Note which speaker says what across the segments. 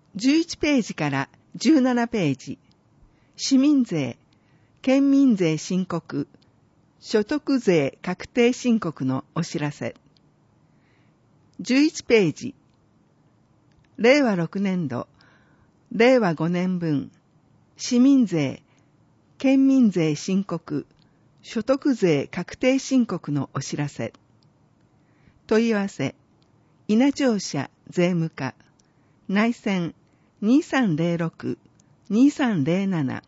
Speaker 1: 11ページから17ページ、市民税、県民税申告、所得税確定申告のお知らせ。11ページ、令和6年度、令和5年分、市民税、県民税申告、所得税確定申告のお知らせ。問い合わせ、稲庁舎税務課、内線2306-2307。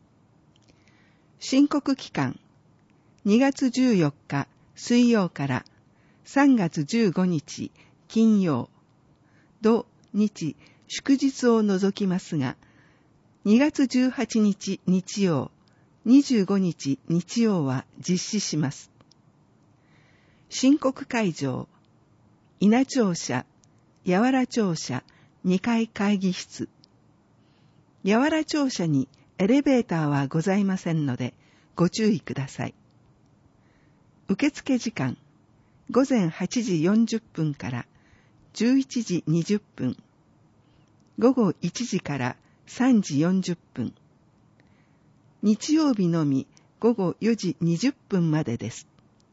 Speaker 1: 申告期間、2月14日水曜から3月15日金曜、土日祝日を除きますが、2月18日日曜、25日日曜は実施します。申告会場、稲庁舎、八原庁舎2階会議室。八原庁舎にエレベーターはございませんのでご注意ください。受付時間、午前8時40分から11時20分、午後1時から3時40分、日曜日のみ午後4時20分までです。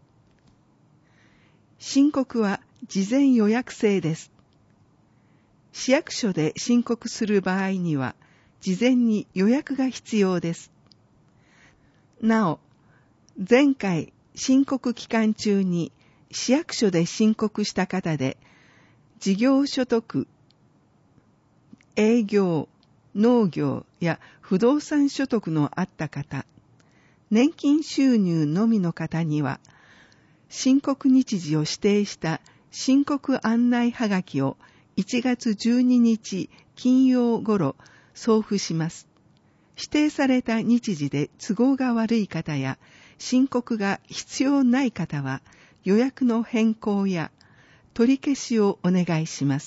Speaker 1: 申告は事前予約制です。市役所で申告する場合には、事前に予約が必要です。なお、前回申告期間中に市役所で申告した方で、事業所得、営業、農業や不動産所得のあった方、年金収入のみの方には、申告日時を指定した申告案内はがきを1月12日金曜頃送付します。指定された日時で都合が悪い方や申告が必要ない方は予約の変更や取り消しをお願いします。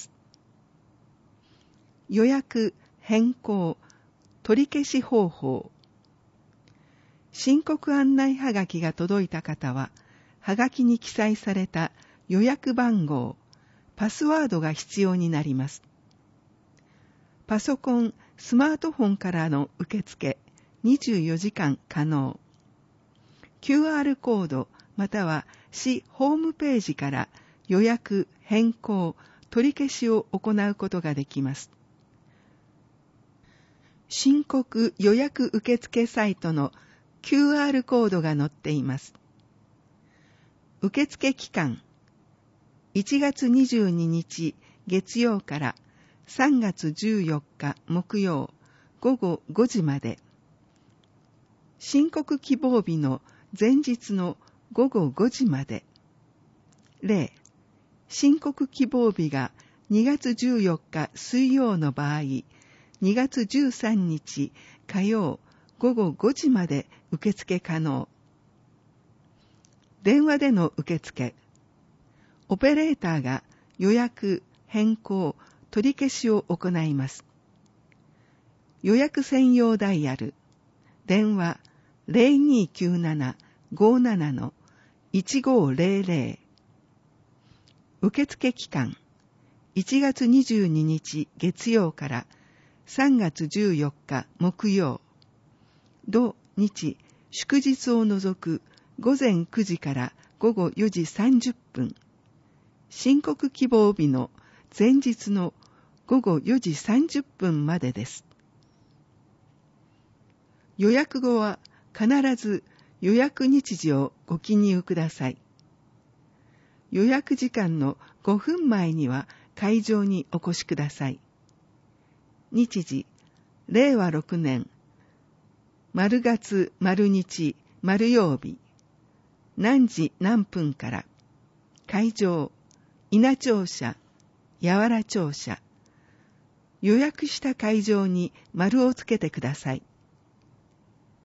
Speaker 1: 予約、変更、取り消し方法。申告案内はがきが届いた方は、はがきに記載された予約番号、パスワードが必要になります。パソコン、スマートフォンからの受付、24時間可能。QR コードまたは市ホームページから予約、変更、取り消しを行うことができます。申告予約受付サイトの QR コードが載っています。受付期間、1月22日月曜から3月14日木曜午後5時まで。申告希望日の前日の午後5時まで。例、申告希望日が2月14日水曜の場合、2月13日火曜午後5時まで受付可能。電話での受付。オペレーターが予約、変更、取り消しを行います。予約専用ダイヤル。電話 0297-57-1500。受付期間。1月22日月曜から3月14日木曜。土日祝日を除く午前9時から午後4時30分。申告希望日の前日の午後4時30分までです。予約後は必ず予約日時をご記入ください。予約時間の5分前には会場にお越しください。日時、令和6年、丸月、丸日、丸曜日、何時何分から、会場、稲庁舎、八原庁舎。予約した会場に丸をつけてください。